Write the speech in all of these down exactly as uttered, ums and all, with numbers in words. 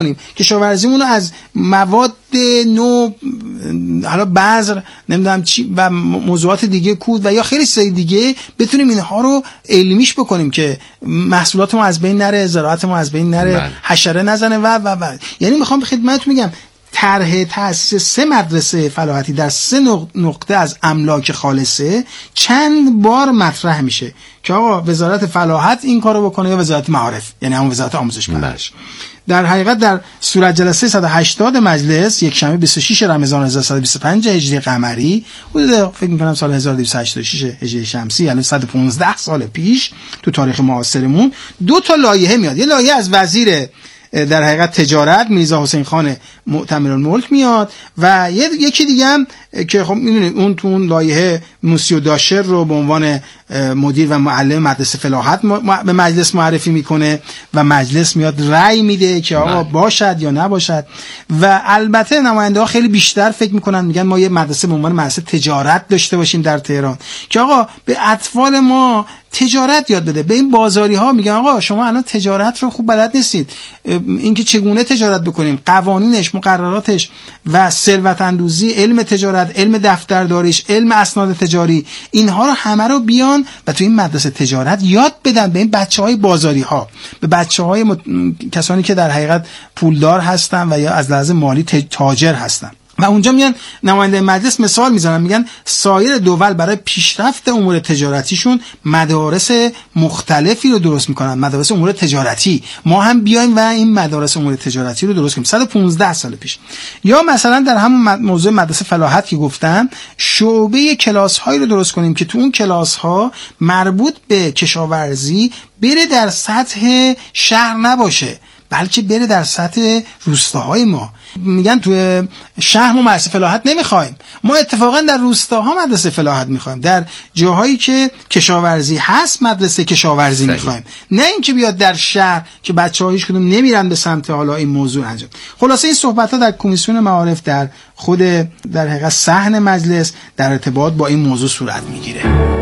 کشاورزیمون رو از مواد نو، حالا بذر، نمیدونم چی و موضوعات دیگه، کود و یا خیلی چیزای دیگه، بتونیم اینها رو علمیش بکنیم که محصولات ما از بین نره، زراعت ما از بین نره، حشره نزنه و و و یعنی میخوام به خدمتتون میگم طرح تأسیس سه مدرسه فلاحتی در سه نقطه از املاک خالصه چند بار مطرح میشه که آقا وزارت فلاحت این کارو بکنه یا وزارت معارف، یعنی همون وزارت آموزش پرورش. در حقیقت در صورت جلسه صد و هشتاد مجلس یک شنبه بیست و شش رمضان هزار و سیصد و بیست و پنج هجری قمری، حدود فکر می‌کنم سال هزار و دویست و هشتاد و شش هجری شمسی، یعنی صد و پانزده سال پیش تو تاریخ معاصرمون، دو تا لایحه میاد. یه لایحه از وزیر در حقیقت تجارت میرزا حسین خان معتمرالملک میاد و یکی دیگه هم که خب میدونید اون تو اون لایحه موسیو داشر رو به عنوان مدیر و معلم مدرسه فلاحت به مجلس معرفی میکنه و مجلس میاد رأی میده که آقا باشد یا نباشد. و البته نماینده ها خیلی بیشتر فکر میکنن، میگن ما یه مدرسه به عنوان مدرسه تجارت داشته باشیم در تهران که آقا به اطفال ما تجارت یاد بده. به این بازاری ها میگن آقا شما الان تجارت رو خوب بلد نیستید، اینکه چگونه تجارت بکنیم، قوانینش، مقرراتش و ثروت اندوزی، علم تجارت، علم دفترداریش، علم اسناد تجاری، اینها رو همه رو بیان و تو این مدرسه تجارت یاد بدن به این بچهای بازاری ها، به بچهای مت... کسانی که در حقیقت پولدار هستن و یا از لحاظ مالی تاجر هستن. و اونجا میان نماینده مجلس مثال میزنن، میگن سایر دول برای پیشرفت امور تجارتیشون مدارس مختلفی رو درست میکنن، مدارس امور تجارتی، ما هم بیایم و این مدارس امور تجارتی رو درست کنیم. صد و پانزده سال پیش. یا مثلا در همون موضوع مدرسه فلاحت که گفتم، شعبه کلاس هایی رو درست کنیم که تو اون کلاس ها مربوط به کشاورزی بره در سطح شهر نباشه، بلکه بره در سطح روستاهای ما. میگن تو شهر ما مدرسه فلاحت نمیخوایم، ما اتفاقا در روستاها مدرسه فلاحت میخوایم، در جاهایی که کشاورزی هست مدرسه کشاورزی میخوایم، نه اینکه بیاد در شهر که بچه‌ها هیچ کدوم نمیرن به سمت حالا این موضوع انجام. خلاصه این صحبت‌ها در کمیسیون معارف در خود در حقیقت صحن مجلس در ارتباط با این موضوع صورت میگیره.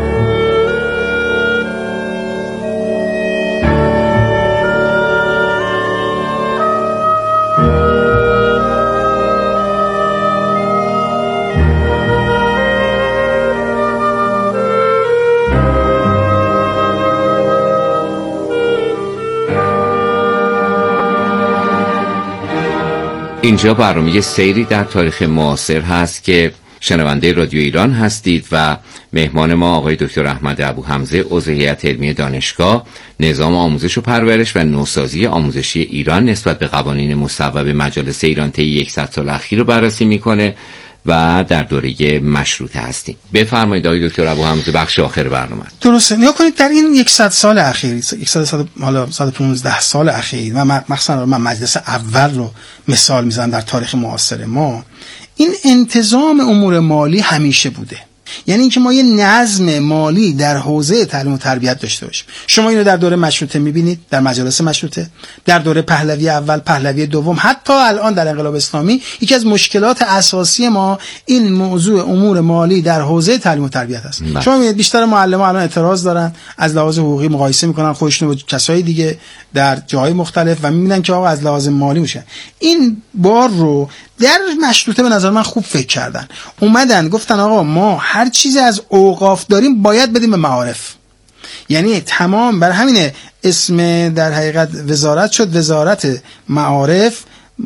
اینجا برنامه سیری در تاریخ معاصر هست که شنونده رادیو ایران هستید و مهمان ما آقای دکتر احمد ابوحمزه، عضو هیئت علمی دانشگاه، نظام آموزش و پرورش و نوسازی آموزشی ایران نسبت به قوانین مصوب مجالس ایران طی صد سال اخیر رو بررسی میکنه و در دوره مشروطه هستیم. بفرمایید آقای دکتر ابوحمزه، بخش آخر برنامه. درسته. نیا کنید در این صد سال اخیر، صد حالا صد و پانزده سال اخیر و مثلا من مجلس اول رو مثال میزنم در تاریخ معاصر ما، این انتظام امور مالی همیشه بوده. یعنی اینکه ما یه نظم مالی در حوزه تعلیم و تربیت داشته باشیم. شما اینو در دوره مشروطه میبینید، در مجالس مشروطه، در دوره پهلوی اول، پهلوی دوم، حتی الان در انقلاب اسلامی. یکی از مشکلات اساسی ما این موضوع امور مالی در حوزه تعلیم و تربیت است. شما میبینید بیشتر معلم‌ها الان اعتراض دارن، از لحاظ حقوقی مقایسه میکنن خودشون با کسای دیگه در جاهای مختلف و میبینن که آقا از لحاظ مالی میشه. این بار رو در مشروطه به نظر من خوب فکر کردن، اومدن گفتن آقا ما هر چیزی از اوقاف داریم باید بدیم به معارف. یعنی تمام، بر همین اسم در حقیقت وزارت شد وزارت معارف،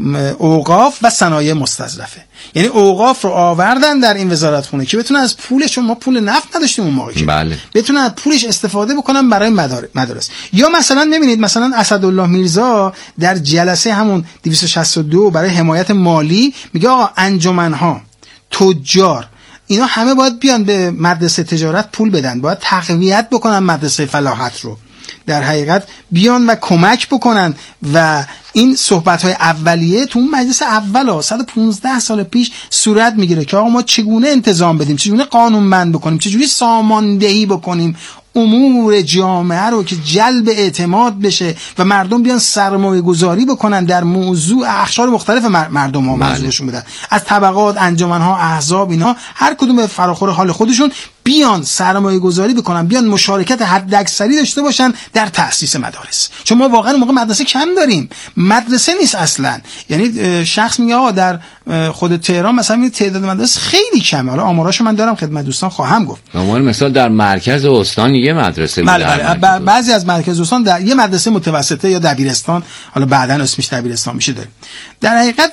اوقاف و صنایع مستظرفه. یعنی اوقاف رو آوردن در این وزارت خونه که بتونن از پولش، ما پول نفت نداشتیم اون موقع، بله، بتونن از پولش استفاده بکنن برای مدارس. یا مثلا ببینید مثلا اسدالله میرزا در جلسه همون دویست و شصت و دو برای حمایت مالی میگه آقا انجمنها، تجار، اینا همه باید بیان به مدرسه تجارت پول بدن، باید تقویت بکنن مدرسه فلاحت رو، در حقیقت بیان و کمک بکنن. و این صحبت‌های اولیه تو اون مجلس اولا صد و پانزده سال پیش صورت میگیره که آقا ما چگونه انتظام بدیم، چگونه قانونمند بکنیم، چجوری ساماندهی بکنیم امور جامعه رو که جلب اعتماد بشه و مردم بیان سرمایه گذاری بکنن در موضوع اقشار مختلف مردم ها موضوعشون بدن، از طبقات، انجمنها، احزاب، اینا هر کدوم به فراخور حال خودشون بیان سرمایه گذاری بکنن، بیان مشارکت حداکثری داشته باشن در تأسیس مدارس. چون ما واقعا موقع مدرسه کم داریم، مدرسه نیست اصلا. یعنی شخص میگه آقا در خود تهران مثلا تعداد مدارس خیلی کمه، حالا آماراشو من دارم خدمت دوستان خواهم گفت. آمار مثلا در مرکز استان یه مدرسه، بله بله، بعضی از مرکز استان در یه مدرسه متوسطه یا دبیرستان، حالا بعداً اسمش دبیرستان میشه داریم. در حقیقت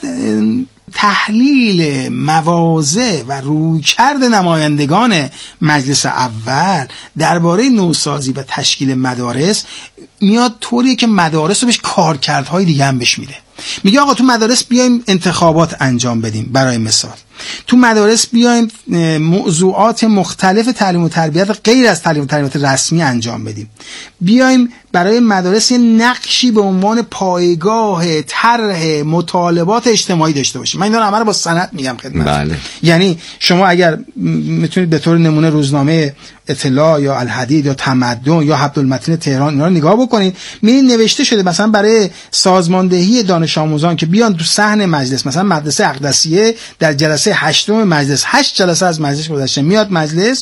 تحلیل مواضع و رویکرد نمایندگان مجلس اول درباره نوسازی و تشکیل مدارس میاد طوریه که مدارس رو بهش کارکردهای دیگه هم بهش میده. میگه آقا تو مدارس بیایم انتخابات انجام بدیم، برای مثال تو مدارس بیایم موضوعات مختلف تعلیم و تربیت غیر از تعلیم و تربیت رسمی انجام بدیم، بیایم برای مدارس نقشی به عنوان پایگاه طرح مطالبات اجتماعی داشته باشیم. من اینا رو همه رو با سند میگم خدمت. بله. یعنی شما اگر میتونید به طور نمونه روزنامه اطلاع یا الحدید یا تمدن یا عبدالمتین تهران اینا رو نگاه بکنید، میبینید نوشته شده مثلا برای سازماندهی دانش آموزان که بیان تو صحن مجلس، مثلا مدرسه اقدسیه در جلسه هشتم مجلس، هشت جلسه از مجلس گذشته میاد مجلس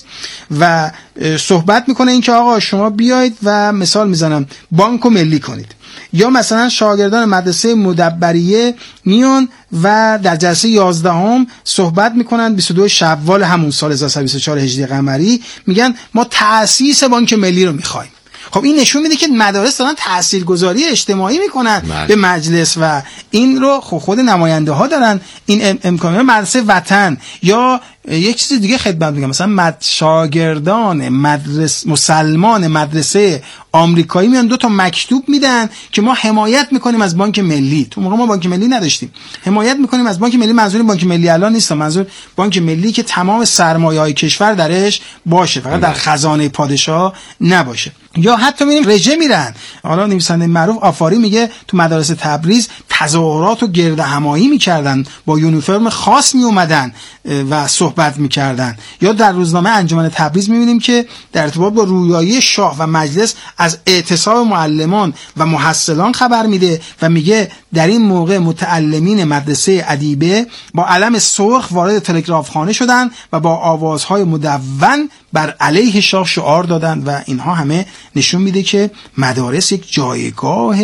و صحبت میکنه این که آقا شما بیاید و مثال میزنم بانکو ملی کنید. یا مثلا شاگردان مدرسه مدبریه میان و در جلسه یازدهم صحبت میکنن بیست و دو شوال همون سال هزار و سیصد و بیست و چهار هجری قمری، میگن ما تأسیس بانک ملی رو میخوایم. خب این نشون میده که مدارس دارن تاثیرگذاری اجتماعی میکنن مال. به مجلس و این رو خود نماینده ها دارن این امکانات. مدرسه وطن یا یک چیز دیگه خدمت میگم، مثلا مد شاگردان مدرسه مسلمان مدرسه آمریکایی میان دو تا مکتوب میدن که ما حمایت میکنیم از بانک ملی. تو موقع ما بانک ملی نداشتیم، حمایت میکنیم از بانک ملی. منظور بانک ملی الان نیست، منظور بانک ملی که تمام سرمایه‌های کشور درش باشه، فقط در خزانه پادشاه نباشه. یا حتی میریم رژه میرن. حالا نویسنده معروف آفاری میگه تو مدارس تبریز تظاهرات و گرد همایی میکردن، با یونیفرم خاص میومدن و صحبت میکردن. یا در روزنامه انجمن تبریز میبینیم که در ارتباط با رویایی شاه و مجلس از اعتصاب معلمان و محصلان خبر میده و میگه در این موقع متعلمین مدرسه ادیبه با علم سرخ وارد تلگرافخانه شدن و با آوازهای مدون بر علیه شاه شعار دادن و اینها همه نشون میده که مدارس یک جایگاه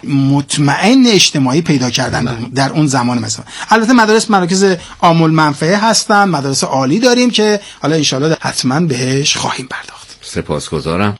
مطمئن اجتماعی پیدا کردن در اون زمان. مثلا البته مدارس مراکز عام المنفعه هستن، مدارس عالی داریم که حالا انشالله حتما بهش خواهیم پرداخت. سپاسگزارم.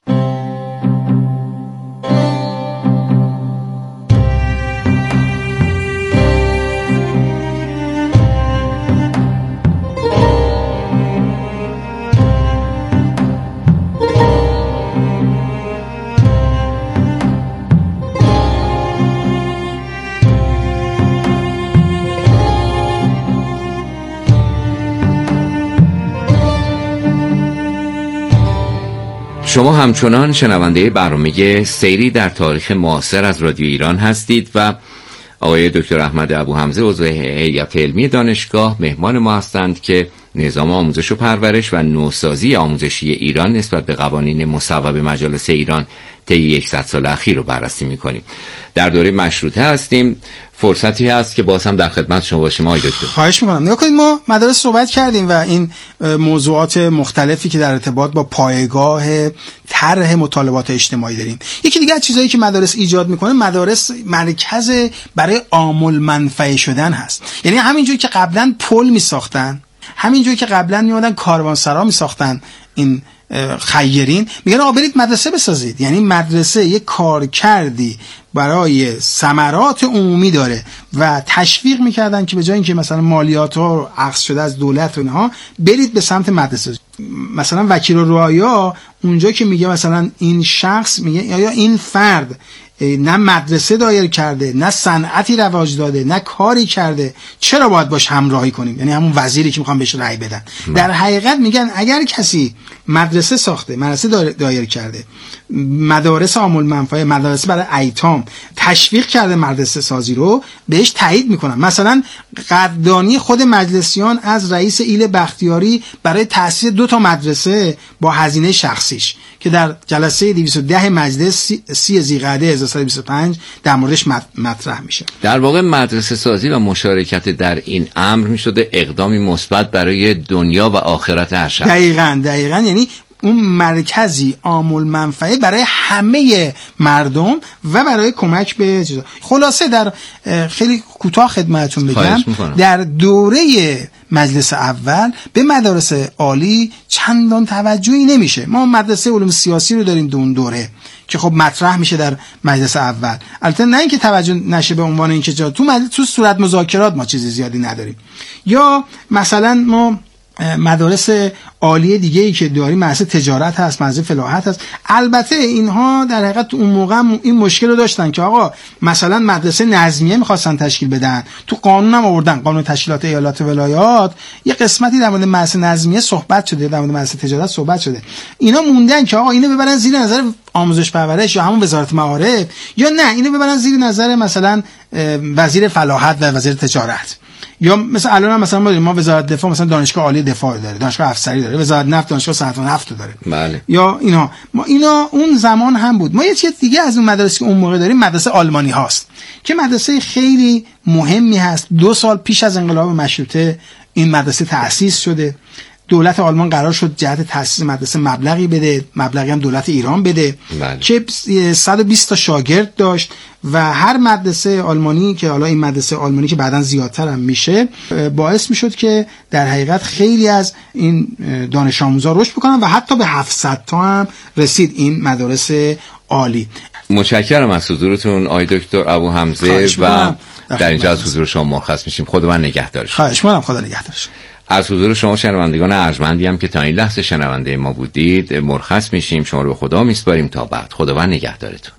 شما همچنان شنونده برنامه سیری در تاریخ معاصر از رادیو ایران هستید و آقای دکتر احمد ابوحمزه عضو هیئت علمی دانشگاه مهمان ما هستند که نظام آموزش و پرورش و نوسازی آموزشی ایران نسبت به قوانین مصوب مجالس ایران طی صد سال اخیر رو بررسی می‌کنیم. در دوره مشروطه هستیم، فرصتی هست که باز هم در خدمت شما باشیم آقای دکتر. خواهش می‌کنم. نگاه کنید ما مدارس صحبت کردیم و این موضوعات مختلفی که در ارتباط با پایگاه طرح مطالبات اجتماعی داریم. یکی دیگه از چیزایی که مدارس ایجاد می‌کنه، مدارس مرکز برای عام المنفعه شدن هست. یعنی همینجوری که قبلا پل می‌ساختن، همینجوری که قبلا میومدن کاروانسرا می‌ساختن این خیرین، میگن آقا برید مدرسه بسازید. یعنی مدرسه یک کار کردی برای ثمرات عمومی داره و تشویق میکردن که به جای اینکه مثلا مالیات ها اخذ شده از دولت و اینها، برید به سمت مدرسه. مثلا وکیل الرعایا اونجا که میگه مثلا این شخص میگه یا این فرد نه مدرسه دایر کرده، نه صنعتی رواج داده، نه کاری کرده، چرا باید باش همراهی کنیم؟ یعنی همون وزیری که میخوان بهش رأی بدن. در حقیقت میگن اگر کسی مدرسه ساخته، مدرسه دایر کرده، مدارس عام المنفعه، مدارس برای ایتام تشویق کرده مدرسه سازی رو، بهش تایید میکنن. مثلا قدردانی خود مجلسیان از رئیس ایل بختیاری برای تأسیس دو تا مدرسه با هزینه شخصیش که در جلسه دویست و ده مجلس سی ذیقعده هزار و سیصد و بیست و پنج در موردش مطرح میشه. در واقع مدرسه سازی و مشارکت در این امر میشده اقدامی مثبت برای دنیا و آخرت هر شخص. دقیقاً دقیقاً یعنی اون مرکزی عام المنفعه برای همه مردم و برای کمک به چیزا. خلاصه در خیلی کوتاه خدمتتون بگم در دوره مجلس اول به مدارس عالی چندان توجهی نمیشه. ما مدرسه علوم سیاسی رو داریم دون دوره که خب مطرح میشه در مجلس اول، البته نه اینکه توجه نشه به عنوان اینکه جا تو مجلس تو صورت مذاکرات ما چیز زیادی نداریم. یا مثلا ما مدارس عالی دیگه ای که داریم مدرسه تجارت هست، مدرسه فلاحت هست. البته اینها در حقیقت تو اون موقع این مشکل رو داشتن که آقا مثلا مدرسه نظمیه میخواستن تشکیل بدن، تو قانون هم آوردن، قانون تشکیلات ایالات و ولایات یه قسمتی در مورد مدرسه نظمیه صحبت شده، در مورد مدرسه تجارت صحبت شده. اینا موندن که آقا اینو ببرن زیر نظر آموزش پرورش یا همون وزارت معارف، یا نه اینو ببرن زیر نظر مثلا وزیر فلاحت و وزیر تجارت. یا مثلا الان مثلا ما داریم، ما وزارت دفاع مثلا دانشگاه عالی دفاع داره، دانشگاه افسری داره، وزارت نفت دانشگاه صنعت نفت داره. بله. یا اینا ما اینا اون زمان هم بود. ما یه چیز دیگه از اون مدارسی که اون موقع داریم مدرسه آلمانی هاست که مدرسه خیلی مهمی هست. دو سال پیش از انقلاب مشروطه این مدرسه تأسیس شده. دولت آلمان قرار شد جهت تأسیس مدرسه مبلغی بده، مبلغی هم دولت ایران بده. بله. که صد و بیست تا شاگرد داشت و هر مدرسه آلمانی که حالا این مدرسه آلمانی که بعداً زیادتر هم میشه باعث میشد که در حقیقت خیلی از این دانش آموزا رشد بکنن و حتی به هفتصد تا هم رسید این مدارس عالی. متشکرم از حضورتون آقای دکتر ابو حمزه و در اینجا از حضور شما مرخص میشیم. خداوند نگهدارش. خواهش می‌کنم. خدا نگهدارش. از حضور شما شنوندگان ارجمندی هم که تا این لحظه شنونده ما بودید مرخص میشیم. شما رو به خدا میسپاریم تا بعد. خداوند نگهدارتون.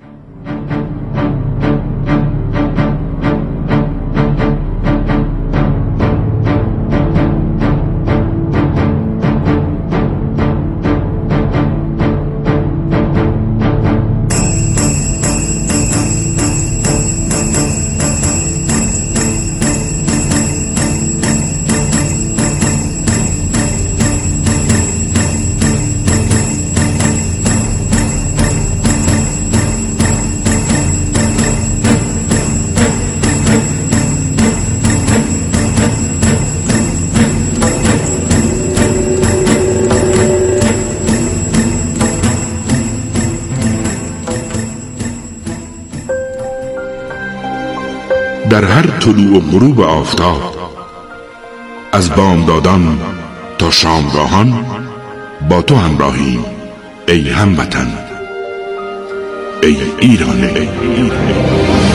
در هر طلوع و غروب آفتاب، از بامدادان تا شامگاهان با تو همراهیم ای هموطن، ای ایران. ای ایران.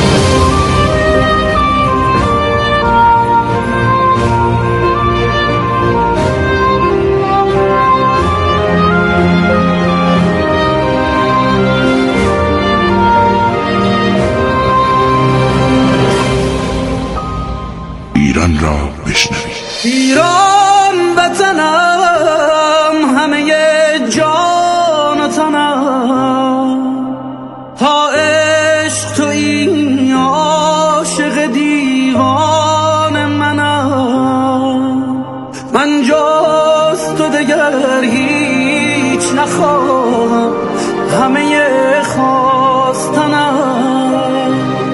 ایران را بشنوید. ایران وطنم، همه جان و تنم، تا عشق تویی عاشق دیوان منم. من جز تو دگر هیچ نخواهم، همه خواستنم.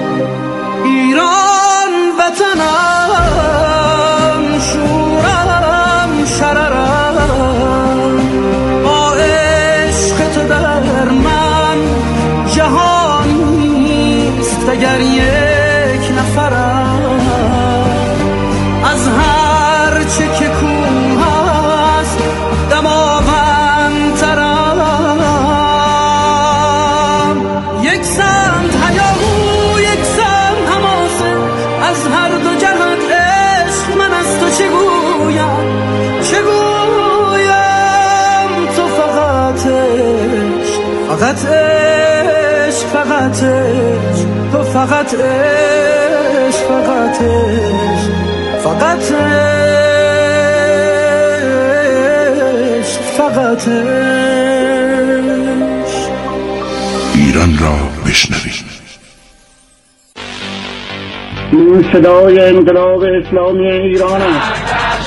ایران وطنم، اگر یک نفرم از هر چه که کوه هست دماوندترم. یک سمت هیاهو، یک سمت حماسه، از هر دو جهت عشق من از تو چه گویم، چه گویم. تو فقط عشق، فقط عشق، فقط عشق، تو فقط عشق، فقط عشق، فقط عشق، فقط عشق. ایران را بشنوید. این صدای انقلاب اسلامی ایران است.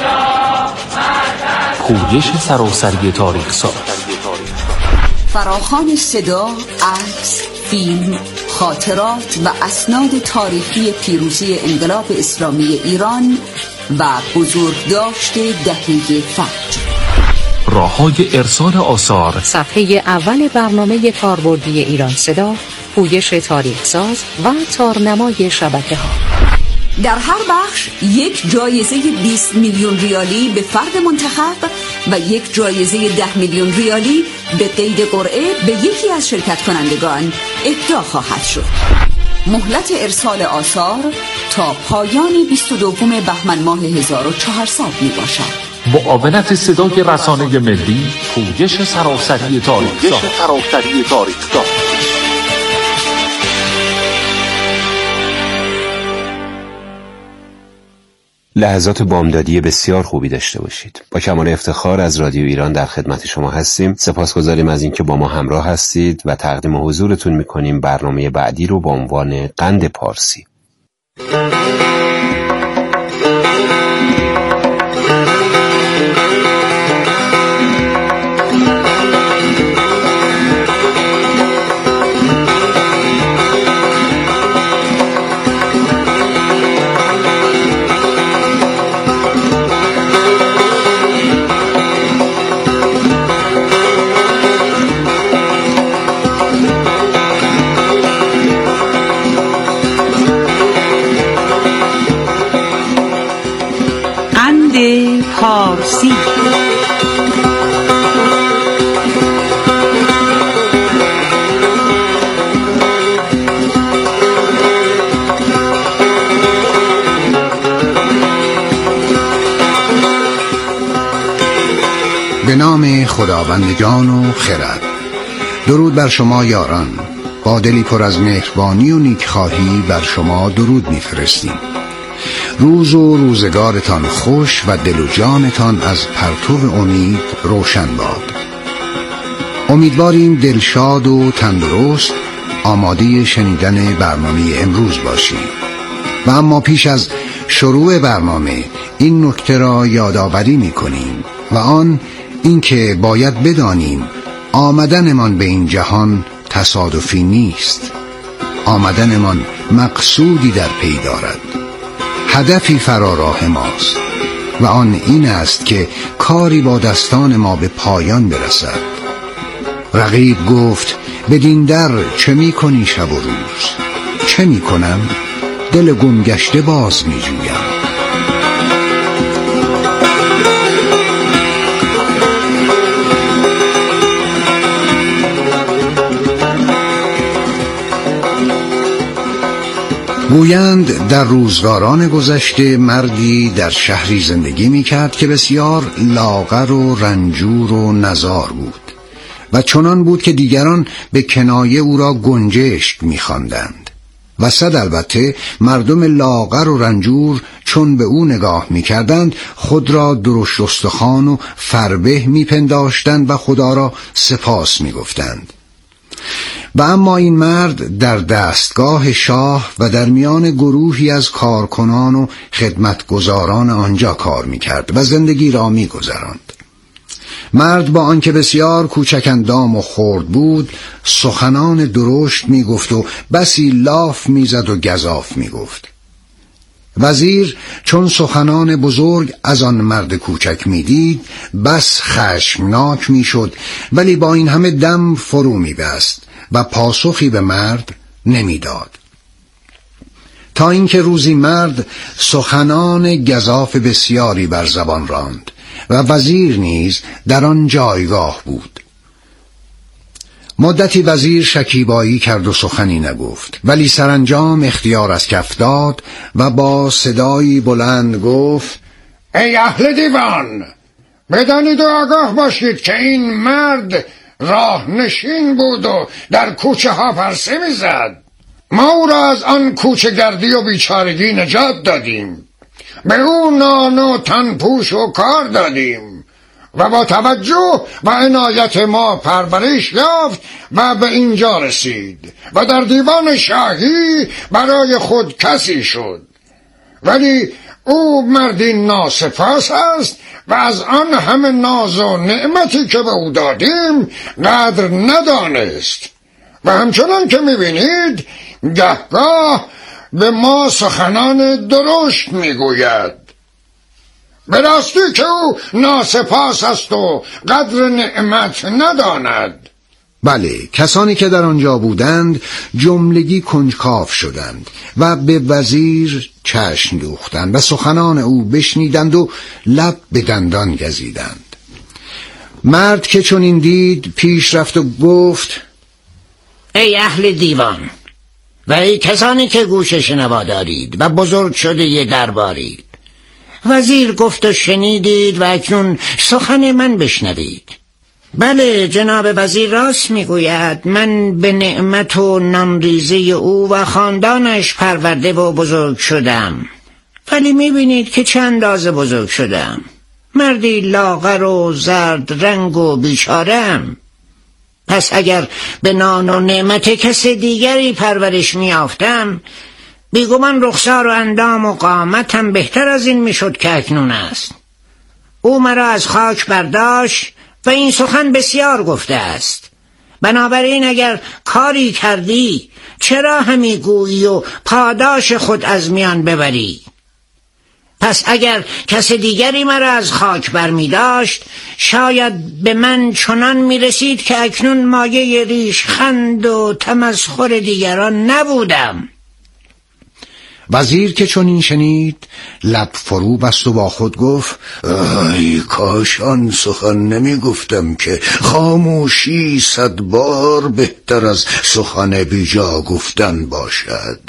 پویش سراسری تاریخ ساز، فراخوان صدا، عکس، فیلم، خاطرات و اسناد تاریخی پیروزی انقلاب اسلامی ایران و بزرگداشت دهه فجر. راه‌های ارسال آثار، صفحه اول برنامه کاربردی ایران صدا، پویش تاریخ ساز و تارنمای شبکه‌ها. در هر بخش یک جایزه بیست میلیون ریالی به فرد منتخب و یک جایزه ده میلیون ریالی به قید قرعه به یکی از شرکت کنندگان اهدا خواهد شد. مهلت ارسال آثار تا پایان بیست و دوم بهمن ماه هزار و چهارصد می باشد. معاونت صدای رسانه ملی، پویش سراسری تاریخ ساز. لحظات بامدادی بسیار خوبی داشته باشید. با کمال افتخار از رادیو ایران در خدمت شما هستیم. سپاسگزاریم از اینکه با ما همراه هستید و تقدیم حضورتون میکنیم برنامه بعدی رو با عنوان قند پارسی. پارسی. به نام خداوند جان و خرد. درود بر شما یاران. با دلی پر از مهربانی و نیکخواهی بر شما درود می‌فرستیم. روز و روزگارتان خوش و دل و جانتان از پرتو امید روشن باد. امیدواریم دلشاد و تندرست آماده شنیدن برنامه امروز باشیم. و اما پیش از شروع برنامه این نکته را یادآوری می‌کنیم و آن اینکه باید بدانیم آمدنمان به این جهان تصادفی نیست. آمدنمان مقصودی در پی دارد، هدفی فراراه ماست و آن این است که کاری با دستان ما به پایان برسد. رقیب گفت بدین در چه می کنی شب و روز؟ چه می کنم؟ دل گمگشته باز می جویم. گویند در روزگاران گذشته مردی در شهری زندگی می کرد که بسیار لاغر و رنجور و نزار بود و چنان بود که دیگران به کنایه او را گنجشک می خواندند. و صد البته مردم لاغر و رنجور چون به او نگاه می کردند خود را درشت استخوان و فربه می پنداشتند و خدا را سپاس می گفتند. و اما این مرد در دستگاه شاه و در میان گروهی از کارکنان و خدمتگزاران آنجا کار می‌کرد و زندگی را می‌گذراند. مرد با آنکه بسیار کوچک اندام و خرد بود سخنان درشت می‌گفت و بسی لاف می‌زد و گزاف می‌گفت. وزیر چون سخنان بزرگ از آن مرد کوچک می‌دید بس خشمناک می‌شد، ولی با این همه دم فرو می‌بست و پاسخی به مرد نمیداد. تا اینکه روزی مرد سخنان گزاف بسیاری بر زبان راند و وزیر نیز در آن جایگاه بود. مدتی وزیر شکیبایی کرد و سخنی نگفت، ولی سرانجام اختیار از کف داد و با صدایی بلند گفت ای اهل دیوان، بدانید و آگاه باشید که این مرد راه نشین بود و در کوچه ها پرسه میزد. ما او را از آن کوچه گردی و بیچارگی نجات دادیم، به او نان و تن پوش و کار دادیم و با توجه و عنایت ما پرورش یافت و به اینجا رسید و در دیوان شاهی برای خود کسی شد. ولی او مردی ناسپاس است و از آن همه ناز و نعمتی که به او دادیم قدر ندانست و همچنان که میبینید گهگاه به ما سخنان درشت میگوید. به راستی که او ناسپاس است و قدر نعمت نداند. بله، کسانی که در آنجا بودند جملگی کنجکاو شدند و به وزیر چشم دوختند و سخنان او بشنیدند و لب به دندان گزیدند. مرد که چون این دید پیش رفت و گفت: ای اهل دیوان و ای کسانی که گوش شنوا دارید و بزرگ شده ی دربارید، وزیر گفت و شنیدید و اکنون سخن من بشنوید. بله، جناب وزیر راست میگوید. من به نعمت و نامریزه او و خاندانش پرورده و بزرگ شدم. ولی میبینید که چند اندازه بزرگ شدم. مردی لاغر و زرد رنگ و بیچارم. پس اگر به نان و نعمت کس دیگری پرورش میافتم، بیگمان رخسار و اندام و قامتم بهتر از این میشد که اکنون است. او مرا از خاک برداشت و این سخن بسیار گفته است. بنابراین اگر کاری کردی چرا همی گویی و پاداش خود از میان ببری؟ پس اگر کس دیگری مرا از خاک برمی داشت، شاید به من چنان می رسید که اکنون مایه ریشخند و تمسخر دیگران نبودم. وزیر که چون این شنید لب فرو بست و با خود گفت: ای کاش آن سخن نمی گفتم که خاموشی صد بار بهتر از سخن بیجا گفتن باشد.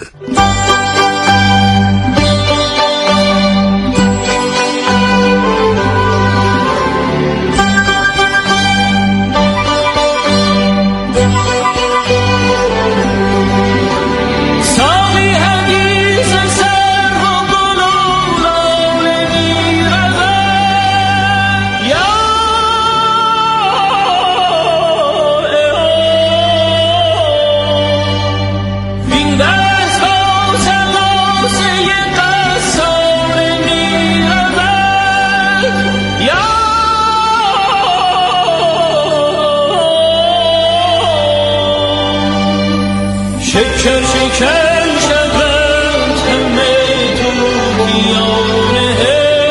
شکر شکر شبت همه تو بیانه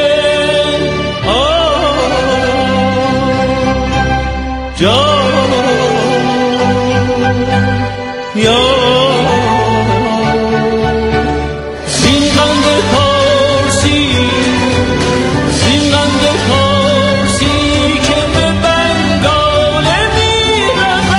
جان یا زینگند پارسی زینگند پارسی که به بنگاله می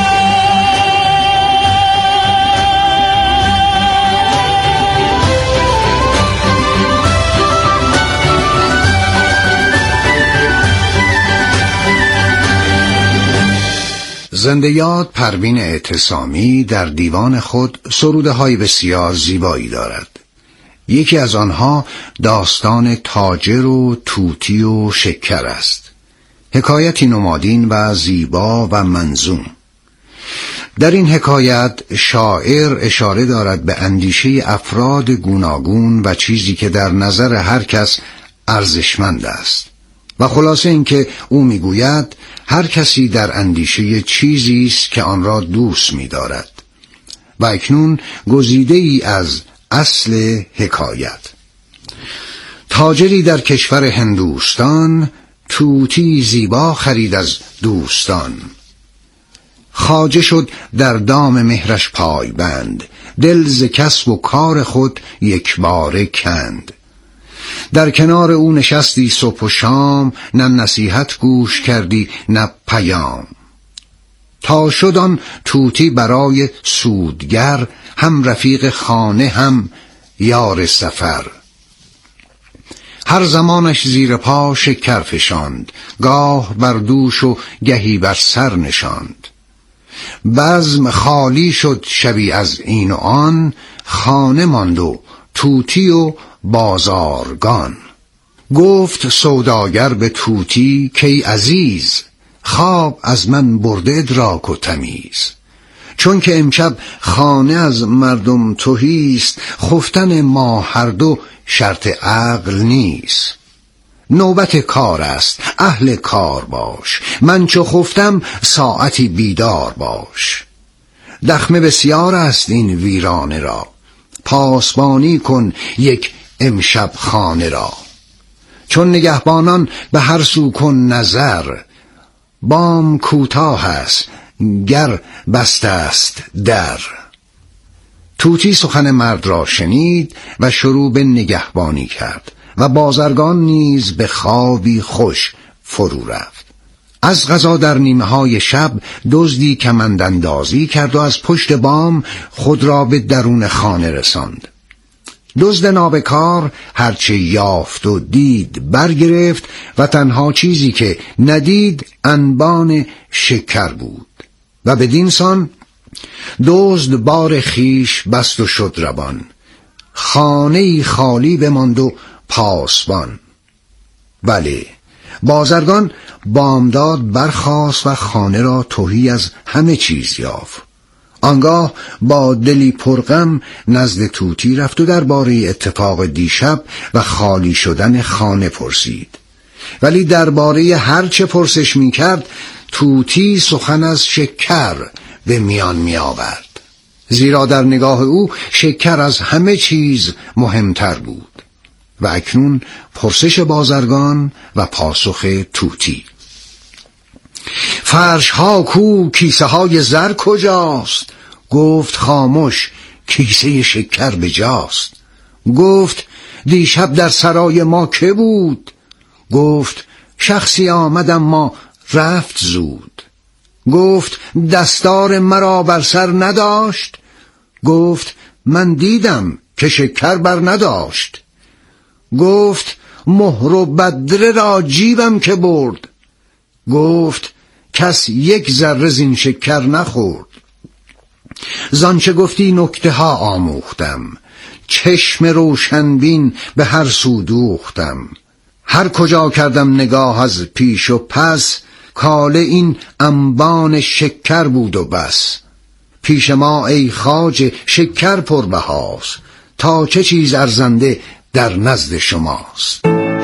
زنده یاد پروین اعتصامی در دیوان خود سروده های بسیار زیبایی دارد. یکی از آنها داستان تاجر و طوطی و شکر است. حکایتی نمادین و زیبا و منظوم. در این حکایت شاعر اشاره دارد به اندیشه افراد گوناگون و چیزی که در نظر هر کس ارزشمند است. و خلاصه اینکه او میگوید هر کسی در اندیشه چیزی است که آن را دوست می‌دارد. و اکنون گزیده ای از اصل حکایت. تاجری در کشور هندوستان طوطی زیبا خرید از دوستان. خواجه شد در دام مهرش پای بند، دل ز کسب و کار خود یک باره کند. در کنار او نشستی صبح و شام، نه نصیحت گوش کردی نه پیام. تا شد آن طوطی برای سودگر، هم رفیق خانه هم یار سفر. هر زمانش زیر پا شکر فشاند، گاه بر دوش و گهی بر سر نشاند. بزم خالی شد شبی از این و آن، خانه ماند و طوطی و بازارگان. گفت سوداگر به طوطی کی عزیز، خواب از من برده ادراک و تمیز. چون که امشب خانه از مردم تهیست، خفتن ما هر دو شرط عقل نیست. نوبت کار است اهل کار باش، من چو خفتم ساعتی بیدار باش. دخمه بسیار است این ویرانه را، پاسبانی کن یک امشب خانه را. چون نگهبانان به هر سو کن نظر، بام کوتاه است گر بسته است در. طوطی سخن مرد را شنید و شروع به نگهبانی کرد و بازرگان نیز به خوابی خوش فرو رفت. از قضا در نیمه های شب دزدی کمنداندازی کرد و از پشت بام خود را به درون خانه رساند. دزد نابکار هرچه یافت و دید برگرفت و تنها چیزی که ندید انبان شکر بود و بدین سان دزد بار خیش بست و شد روان. خانه‌ای خالی بماند و پاسبان. بله، بازرگان بامداد برخاست و خانه را تهی از همه چیز یافت. آنگاه با دلی پرغم نزد طوطی رفت و درباره اتفاق دیشب و خالی شدن خانه پرسید. ولی درباره هر چه پرسش می کرد طوطی سخن از شکر به میان می آورد، زیرا در نگاه او شکر از همه چیز مهمتر بود. و اکنون پرسش بازرگان و پاسخ طوطی. فرش ها کو، کیسه های زر کجاست؟ گفت خاموش کیسه شکر بجاست. گفت دیشب در سرای ما که بود؟ گفت شخصی آمد اما رفت زود. گفت دستار مرا بر سر نداشت؟ گفت من دیدم که شکر بر نداشت. گفت مهر و بدره را جیبم که برد. گفت کس یک ذره زین شکر نخورد. زانچه گفتی نکته ها آموختم، چشم روشنبین به هر سو دوختم. هر کجا کردم نگاه از پیش و پس، کاله این انبان شکر بود و بس. پیش ما ای خواجه شکر پربهاست، تا چه چیز ارزنده در نزد شماست.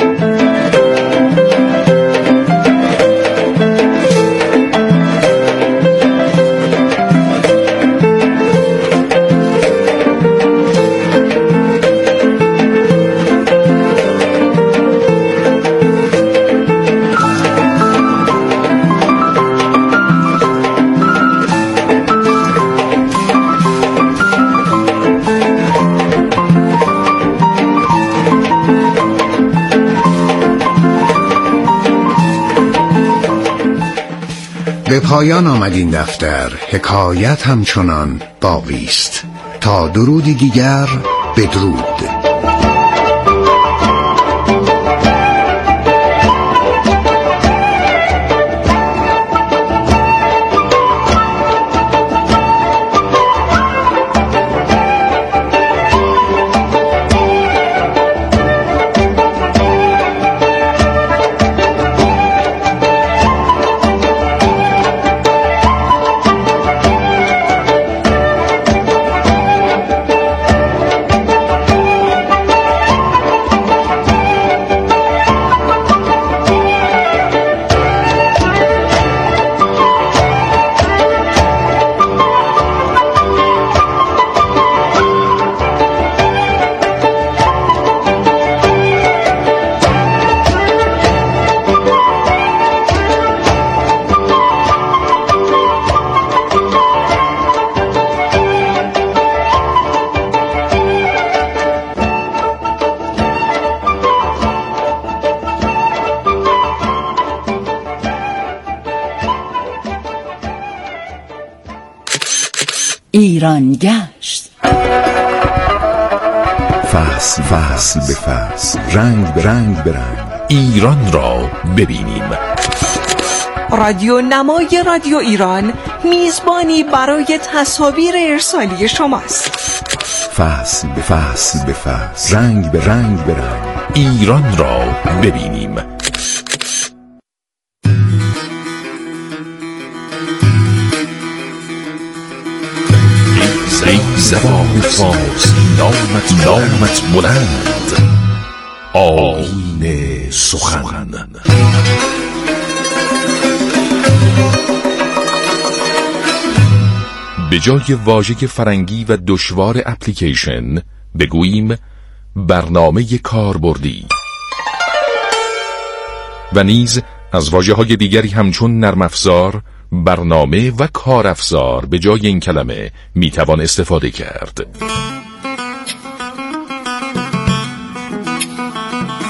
به پایان آمد این دفتر. حکایت همچنان باقی است. تا درودی دیگر، بدرود. ایران گشت. فصل فصل به فصل، رنگ به رنگ به رنگ، ایران را ببینیم. رادیو نمای رادیو ایران میزبانی برای تصاویر ارسالی شماست. فصل به فصل به فصل، رنگ به رنگ به رنگ، ایران را ببینیم. ای زبان فارسی نامت نامت بلند، آیین سخن. به جای واژه فرنگی و دشوار اپلیکیشن بگوییم برنامه کاربردی، و نیز از واژه‌های دیگری همچون نرم افزار، برنامه و کار افزار به جای این کلمه میتوان استفاده کرد.